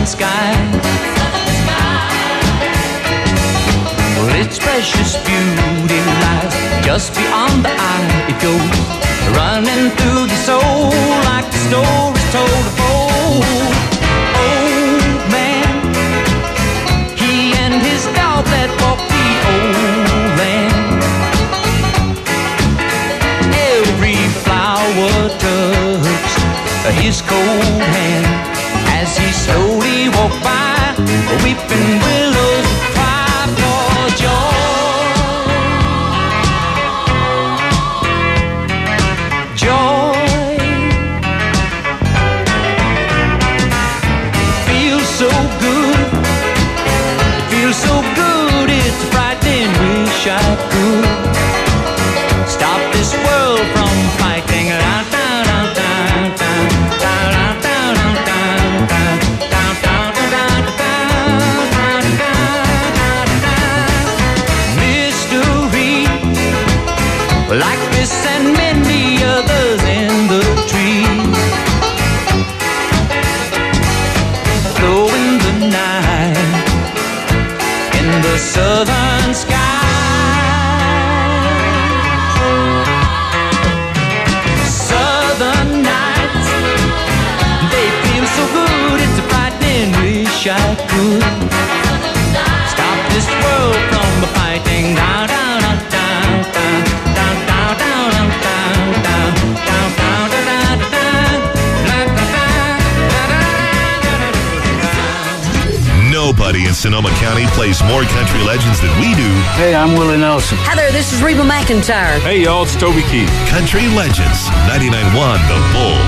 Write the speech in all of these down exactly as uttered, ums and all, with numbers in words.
southern sky. Well, its precious beauty lies just beyond the eye. It goes running through the soul like the story's told of old. Old man, he and his dog that walked the old land. Every flower touched his cold hand as he slowly walked by. Weeping willows cry for joy. Joy feels so good. It feels so good. It's frightening. Wish I could stop this world from fighting. Like this and many others in the trees, glow in the night in the southern sky. Southern nights, they feel so good. It's a frightening. Wish I could stop this world from the fighting. Down, down, down, down, down. Nobody in Sonoma County plays more country legends than we do. Hey, I'm Willie Nelson. Hi there, this is Reba McEntire. Hey, y'all, it's Toby Keith. Country Legends, ninety-nine point one The Bull.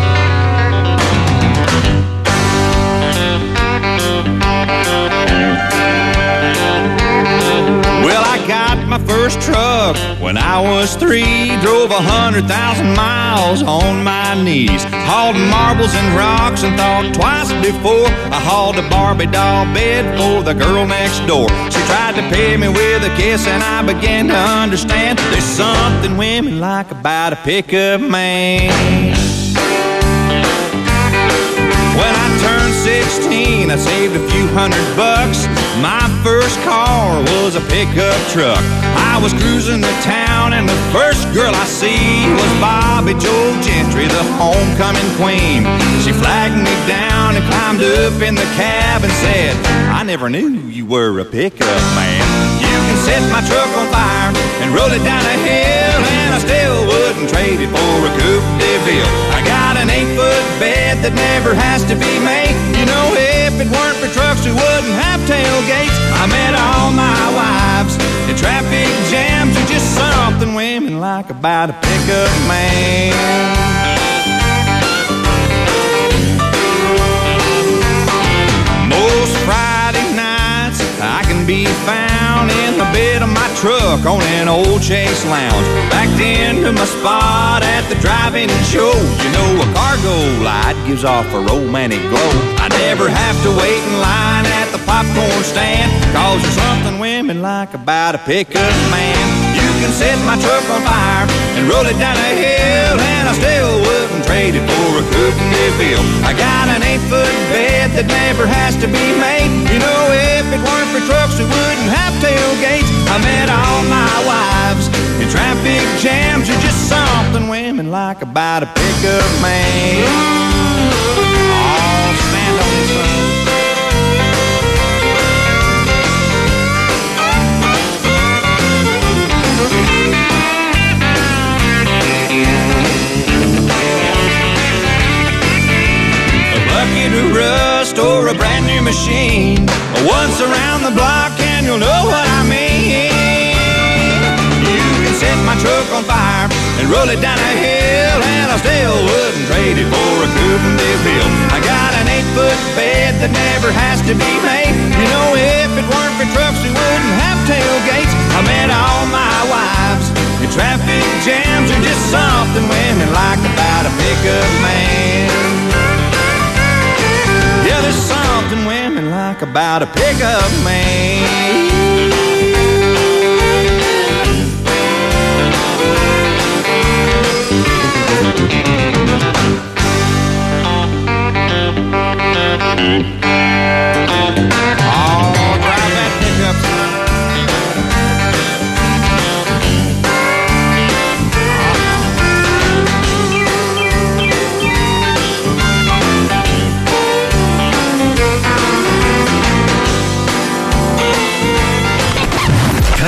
Well, I got my first truck when I was three. Drove a hundred thousand miles on my knees. Hauled marbles and rocks and thought twice before I hauled a Barbie doll bed for the girl next door. She tried to pay me with a kiss and I began to understand there's something women like about a pickup man. When I turned sixteen, I saved a few hundred bucks. My first car was a pickup truck. I was cruising to town and the first girl I see was Bobby Joe Gentry, the homecoming queen. She flagged me down and climbed up in the cab and said, I never knew you were a pickup man. You can set my truck on fire and roll it down a hill, and I still wouldn't trade it for a Coupe de Ville. I got an eight-foot bed that never has to be made. You know, if it weren't for trucks, we wouldn't have tailgates. I met all my wives in traffic jams, and just something women like about a pickup man. Most Friday nights I can be found in the bed of my truck on an old Chase Lounge, backed into my spot at the drive-in show. You know, a cargo light gives off a romantic glow. I never have to wait in line at the popcorn stand, cause there's something women like about a pickup man. You can set my truck on fire and roll it down a hill, and I still wouldn't trade it for a Coupe de Ville. I got an eight-foot bed that never has to be made. You know, if it weren't for trucks, we wouldn't have tailgates. I met all my wives in traffic jams. There's just something women like about a pickup man. Oh, stand on the sun. A bucket of rust or a brand new machine, once around the block and you'll know what I mean. You can set my truck on fire and roll it down a hill, and I still wouldn't trade it for a Coupe de Ville. I got an eight-foot bed that never has to be made. You know, if it weren't for trucks, we wouldn't have tailgates. I met all my wives in traffic jams, and just something women like about a pickup man. Yeah, there's something women like about a pickup man.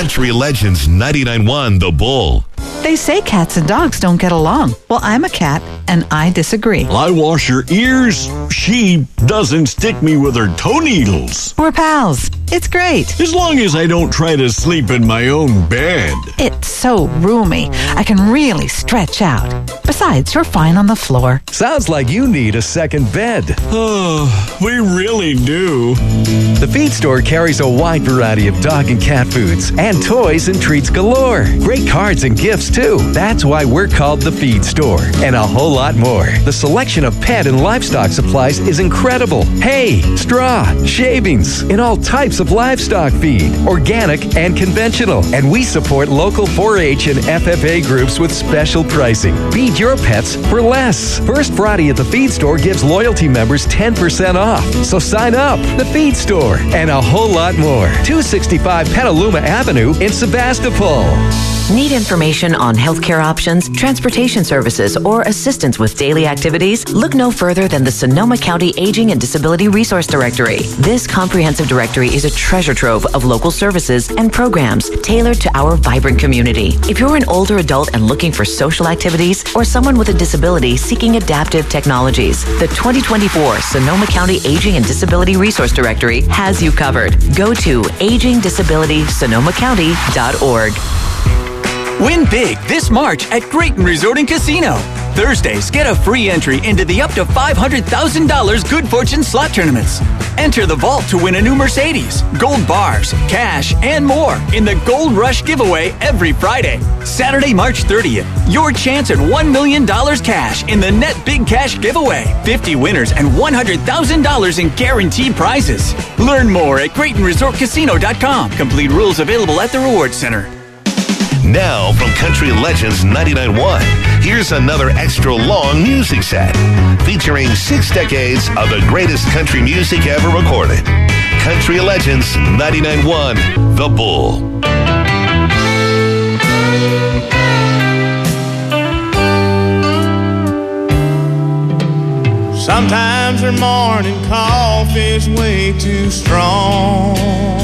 Country Legends ninety-nine point one The Bull. They say cats and dogs don't get along. Well, I'm a cat, and I disagree. I wash her ears. She doesn't stick me with her toe needles. We're pals. It's great. As long as I don't try to sleep in my own bed. It's so roomy. I can really stretch out. Besides, you're fine on the floor. Sounds like you need a second bed. Oh, we really do. The Feed Store carries a wide variety of dog and cat foods and toys and treats galore. Great cards and gifts, too. That's why we're called The Feed Store. And a whole lot more. The selection of pet and livestock supplies is incredible. Hay, straw, shavings, and all types of livestock feed, organic and conventional. And we support local four H and F F A groups with special pricing. Feed your pets for less. First Friday at the Feed Store gives loyalty members ten percent off. So sign up. The Feed Store and a whole lot more. two sixty-five Petaluma Avenue in Sebastopol. Need information on healthcare options, transportation services, or assistance with daily activities? Look no further than the Sonoma County Aging and Disability Resource Directory. This comprehensive directory is a treasure trove of local services and programs tailored to our vibrant community. If you're an older adult and looking for social activities, or someone with a disability seeking adaptive technologies, the twenty twenty-four Sonoma County Aging and Disability Resource Directory has you covered. Go to aging disability sonoma county dot org. Win big this March at Grayton Resort and Casino. Thursdays, get a free entry into the up to five hundred thousand dollars Good Fortune slot tournaments. Enter the vault to win a new Mercedes, gold bars, cash, and more in the Gold Rush giveaway every Friday. Saturday, March thirtieth, your chance at one million dollars cash in the Net Big Cash giveaway. fifty winners and one hundred thousand dollars in guaranteed prizes. Learn more at Grayton Resort Casino dot com. Complete rules available at the Rewards Center. Now from Country Legends ninety-nine point one, here's another extra long music set featuring six decades of the greatest country music ever recorded. Country Legends ninety-nine point one The Bull. Sometimes her morning coffee's way too strong,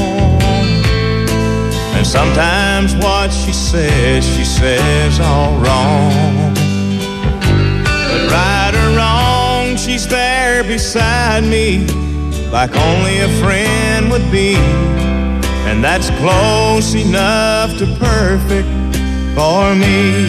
and sometimes what she says, she says all wrong. But right or wrong, she's there beside me, like only a friend would be. And that's close enough to perfect for me.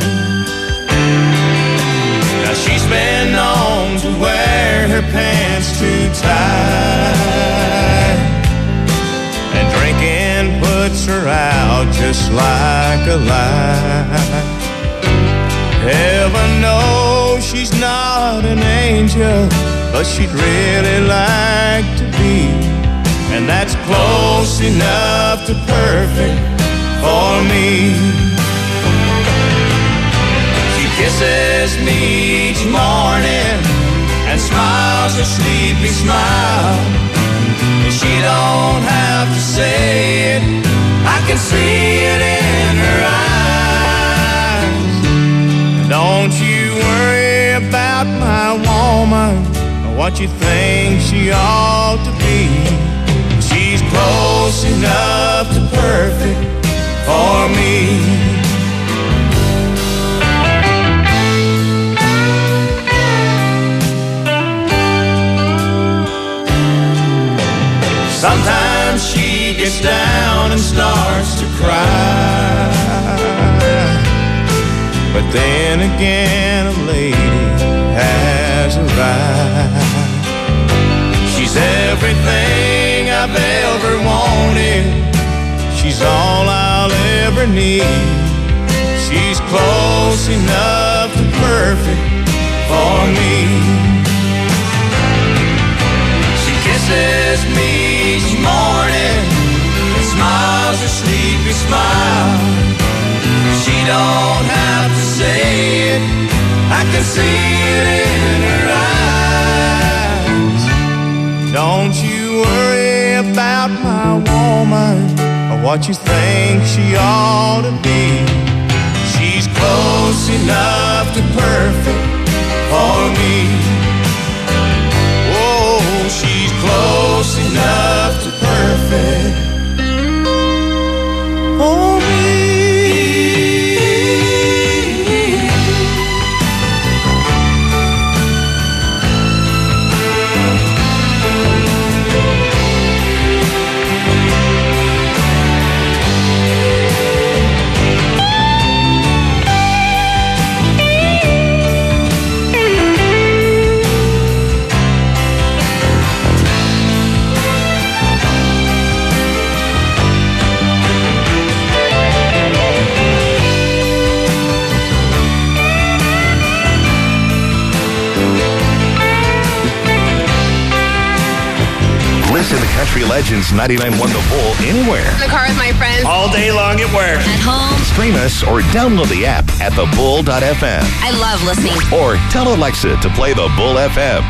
Now she's been known to wear her pants too tight, and drinking puts her out just like a light. Heaven knows she's not an angel, but she'd really like to be. And that's close enough to perfect for me. She kisses me each morning and smiles a sleepy smile. And she don't have to say it, I can see it in her eyes. Don't you worry about my woman or what you think she ought to be. She's close enough to perfect for me. Sometimes she gets down and starts to cry, but then again a lady has arrived. She's everything I've ever wanted, she's all I'll ever need. She's close enough to perfect for me. She kisses me each morning and smiles a sleepy smile. She don't have to say it, I can see it in her eyes. Don't you worry about my woman or what you think she ought to be. She's close enough to perfect for me. Oh, she's close enough to perfect for Listen to Country Legends ninety-nine point one The Bull anywhere. In the car with my friends. All day long at work. At home. Stream us or download the app at the bull dot f m. I love listening. Or tell Alexa to play the Bull F M.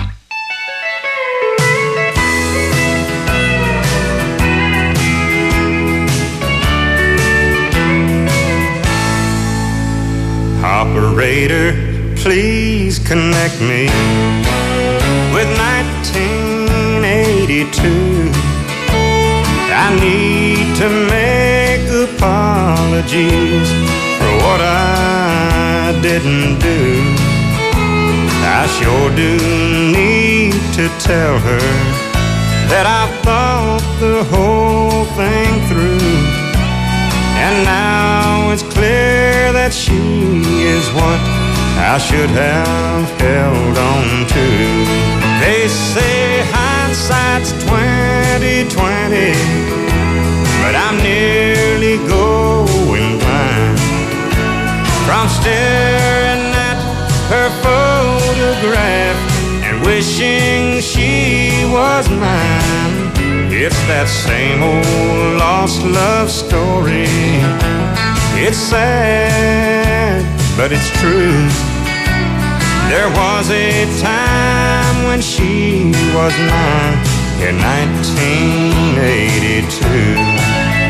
Operator, please connect me with nineteen eighty-two. I need to make apologies for what I didn't do. I sure do need to tell her that I've thought the whole thing through. And now it's clear that she is what I should have held on to. They say hindsight's twenty twenty, but I'm nearly going blind from staring at her photograph and wishing she was mine. It's that same old lost love story. It's sad, but it's true. There was a time when she was mine in nineteen eighty-two.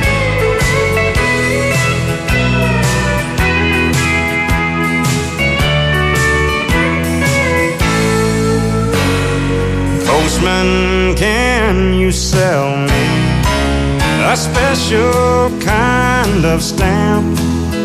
Postman, can you sell me a special kind of stamp?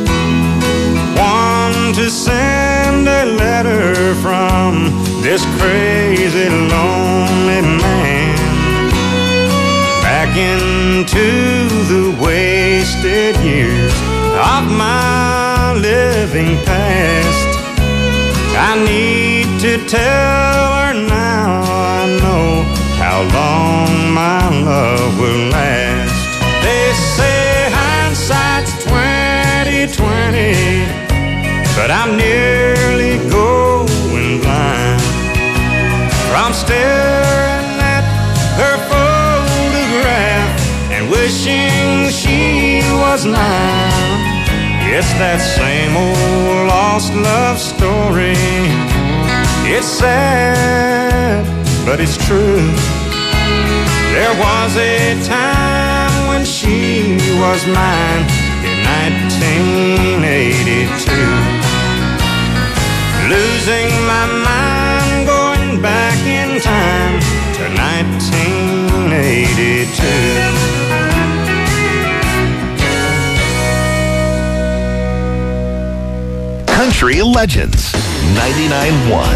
One to send a letter from this crazy lonely man back into the wasted years of my living past. I need to tell her now I know how long my love will last. They say hindsight's twenty twenty, but I'm nearly going blind from staring at her photograph and wishing she was mine. It's that same old lost love story. It's sad, but it's true. There was a time when she was mine in nineteen eighty-two. Losing my mind, going back in time to nineteen eighty-two. Country Legends ninety-nine point one.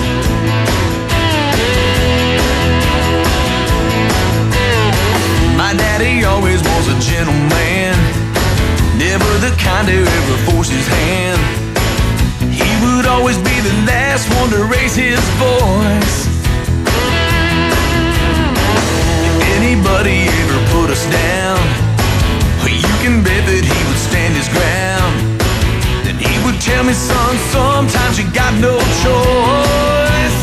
My daddy always was a gentleman, never the kind to ever force his hand. He would always be the last one to raise his voice. If anybody ever put us down, you can bet that he would stand his ground. Then he would tell me, son, sometimes you got no choice.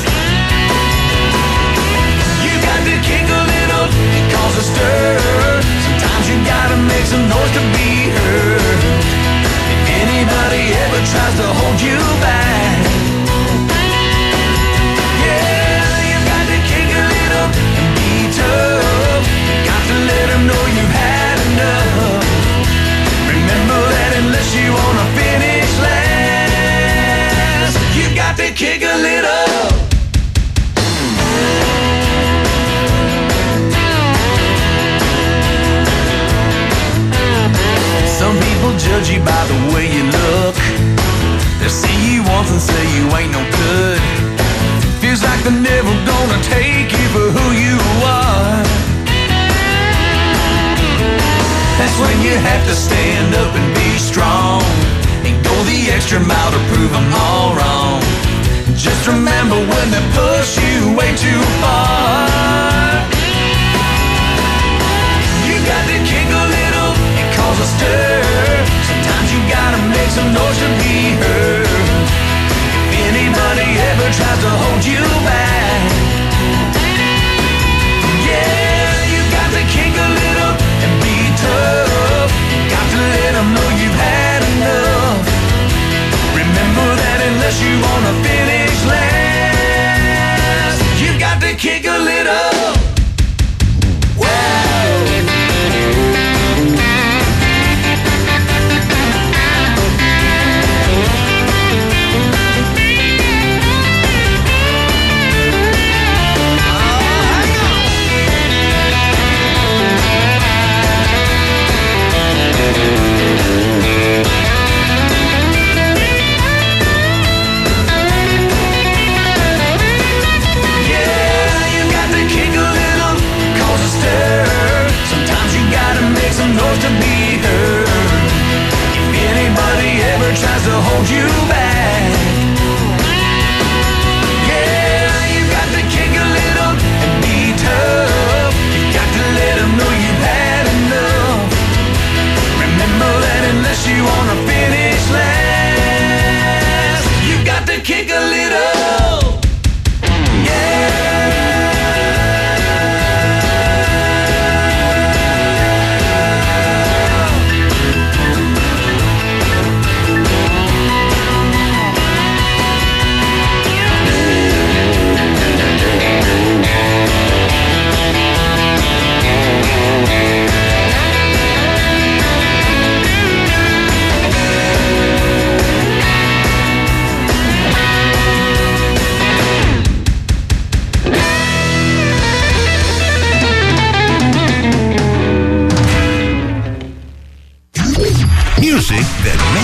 You got to kick a little, it cause a stir. Sometimes you gotta make some noise to be heard. If anybody ever tries to hold you back, yeah, you got to kick a little and be tough. You got to let them know you've had enough. Remember that unless you wanna finish last, you got to kick a little. Some people judge you by the way you look. They see you once and say you ain't no good. Feels like they're never gonna take you for who you are. That's when you have to stand up and be strong and go the extra mile to prove them all wrong. Just remember when they push you way too far, you got to kick a little and cause a stir. Sometimes you gotta make some noise to be heard. If anybody ever tries to hold you back, yeah,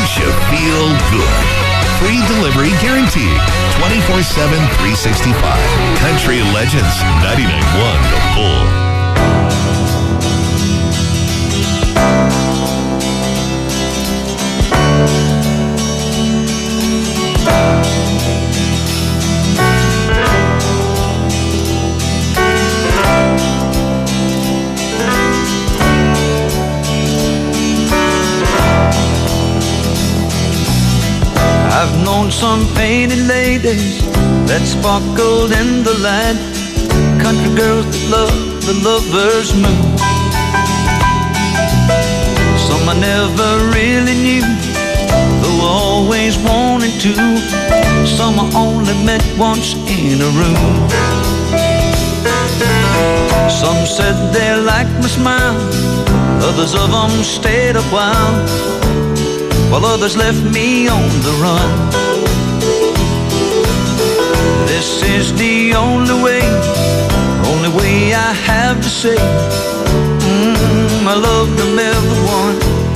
makes you feel good. Free delivery guaranteed. twenty-four seven, three sixty-five. Country Legends, ninety-nine point one The Bull. I've known some painted ladies that sparkled in the light, country girls that love the lover's moon. Some I never really knew, though I always wanted to. Some I only met once in a room. Some said they liked my smile, others of them stayed a while, while others left me on the run. This is the only way, only way I have to say, mm, I love them everyone.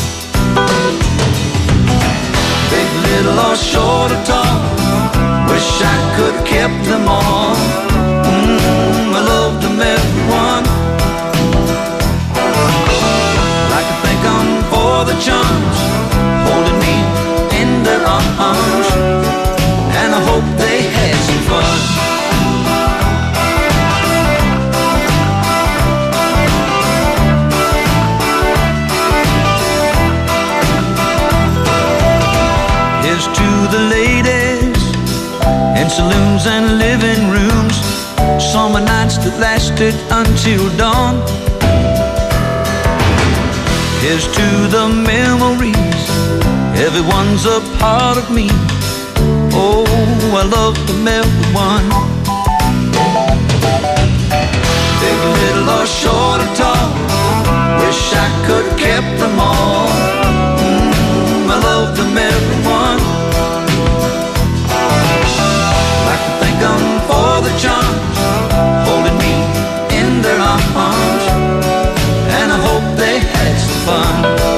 Big, little, or short or tall, wish I could have kept them all. Mm, I love them everyone. Like to thank them for the charms, holding me in their arms, and I hope they had some fun. Here's to the ladies in saloons and living rooms, summer nights that lasted until dawn. Here's to the memories, everyone's a part of me. Oh, I love them everyone. Big, little, or short or tall, wish I could have kept them all. Mm, I love them everyone. Like to thank them for the charms, holding me in their arms, and I hope they had some fun.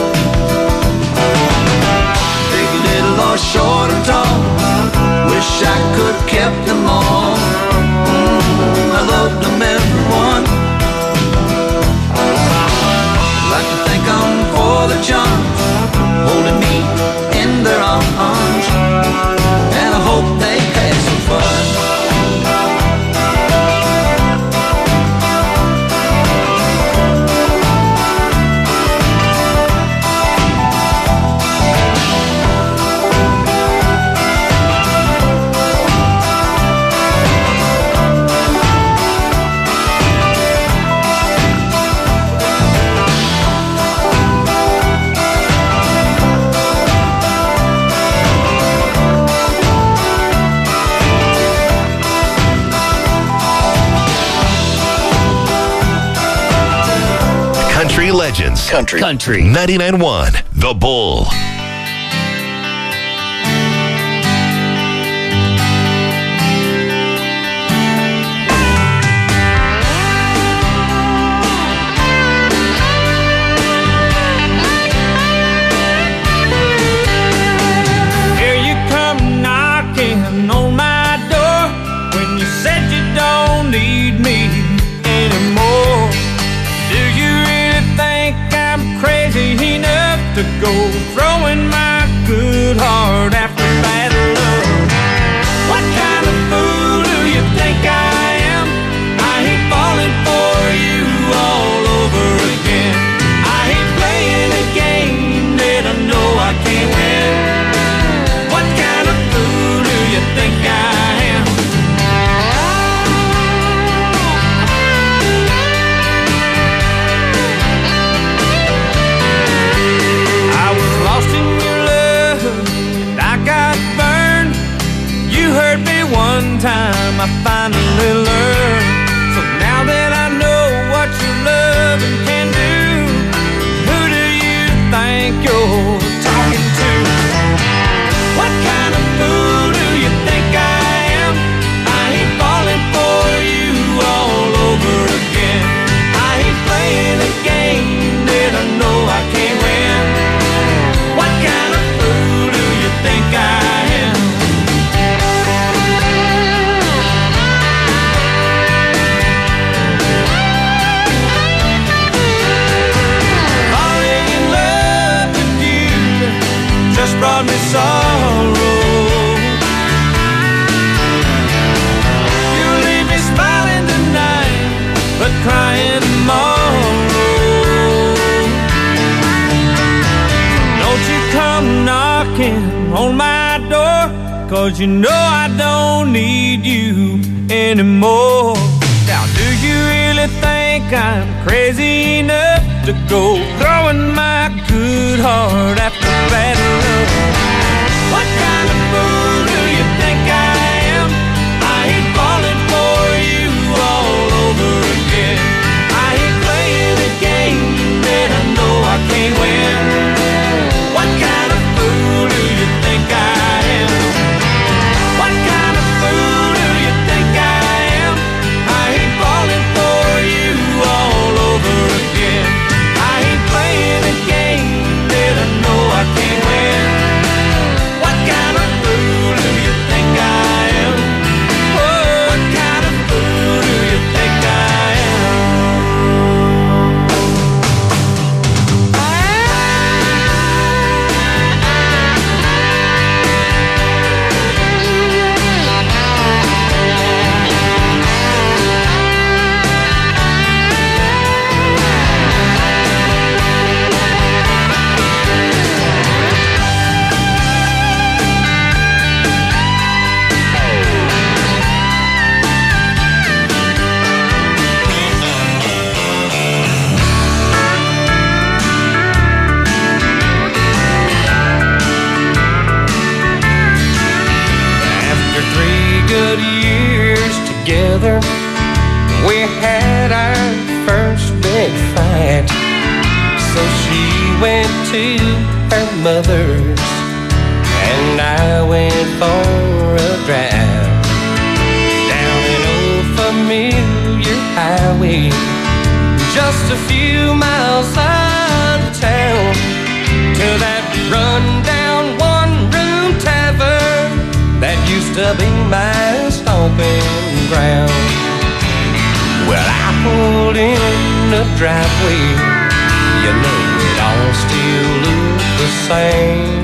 Big, little, or short or tall, wish I could have kept them all. Mm, I loved them everyone. Like to thank them for the charms, holding me in their arms, and I hope they had some fun. Country Legends. Country. Country. ninety-nine point one The Bull. Here you come knocking on my door when you said you don't need me anymore. Do you really think I'm crazy enough to go throwing 'cause you know I don't need you anymore. Now, do you really think I'm crazy enough to go throwing my good heart after bad love? What kind of fool do you think I am? I ain't falling for you all over again. I ain't playing a game that I know I can't win. What kind of fool do you think I am? What kind of fool do you think I am? I ain't falling for you all over again. I ain't playing a game that I know I can't win. What kind of fool do you think I am? Oh, what kind of fool do you think I am? After three good years together, we had our first big fight. So she went to her mother's and I went for a drive down an old familiar highway, just a few miles out of town, to that rundown one-room tavern that used to be my stomping ground. Well, I pulled in the driveway, you know it all still looked the same,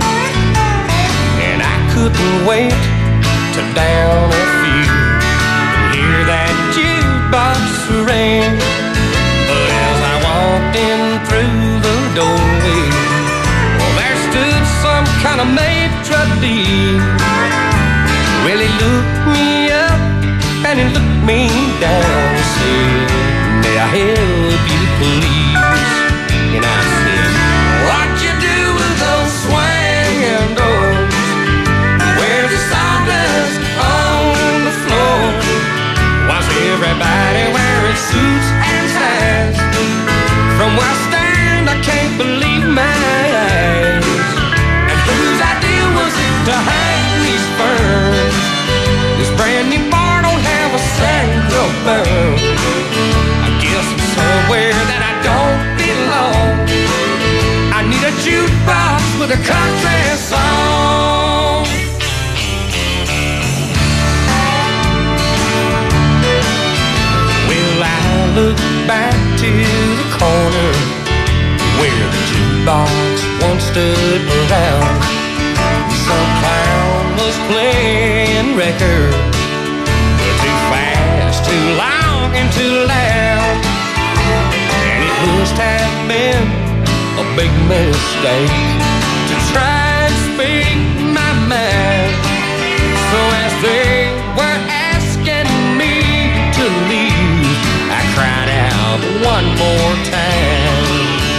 and I couldn't wait to down a few and hear that jukebox ring. But as I walked in through the doorway, well, there stood some kind of maitre d'. Well, he looked me up and he looked me down and said, "May I help you, please?" And I said, "What you do with those swinging doors? Where's the sawdust on the floor? Why's everybody wearing suits and ties? From where I stand, I can't believe my eyes. And whose idea was it to hang these ferns? This brand new bar don't have a single burn. I guess I'm somewhere that I don't belong. I need a jukebox with a country song." Well, I look back to the corner where the jukebox once stood around. Some clown was playing record, too fast, too long, and too loud. And it must have been a big mistake to try and speak my mind. So as they were asking me to leave, I cried out one more time,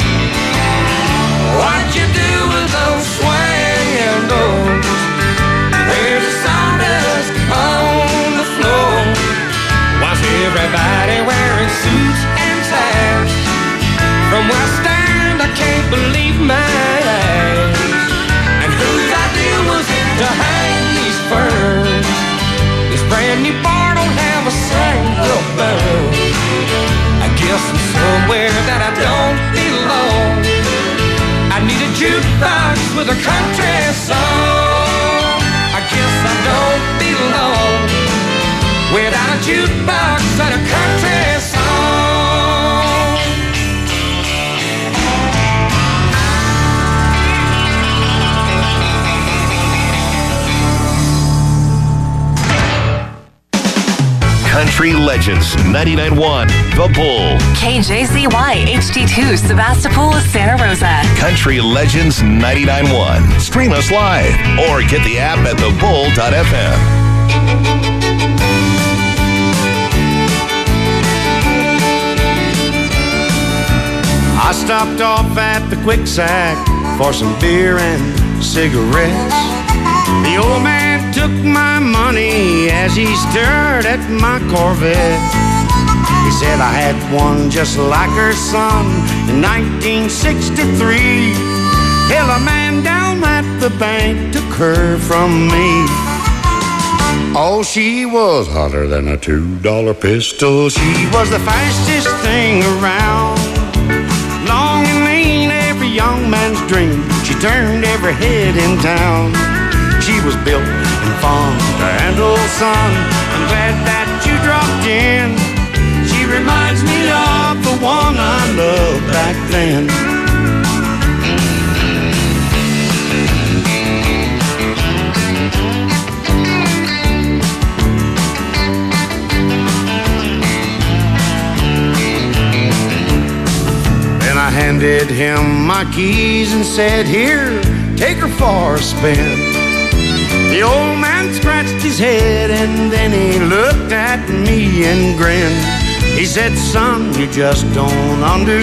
"What you do with those swinging doors? Where's the sawdust on the floor? Why's everybody wearing suits and ties? From where I stand, I can't believe my eyes. And whose idea was it to hang these ferns? This brand new bar don't have a single burn. I guess I'm somewhere that I don't belong. I need a jukebox with a country song. I guess I don't belong without a jukebox and a country song." Country Legends ninety-nine point one, The Bull. K J Z Y H D two, Sebastopol, Santa Rosa. Country Legends ninety-nine point one. Stream us live or get the app at the bull dot f m. I stopped off at the Quick Sack for some beer and cigarettes. The old man took my money as he stared at my Corvette. He said I had one just like her son in nineteen sixty-three. Hell, a man down at the bank took her from me. Oh, she was hotter than a two-dollar pistol. She was the fastest thing around. Long and lean, every young man's dream. She turned every head in town. She was built and fun to handle, son. I'm glad that you dropped in. She reminds me of the one I loved back then. Then I handed him my keys and said, here, take her for a spin. The old man scratched his head and then he looked at me and grinned. He said, son, you just don't understand.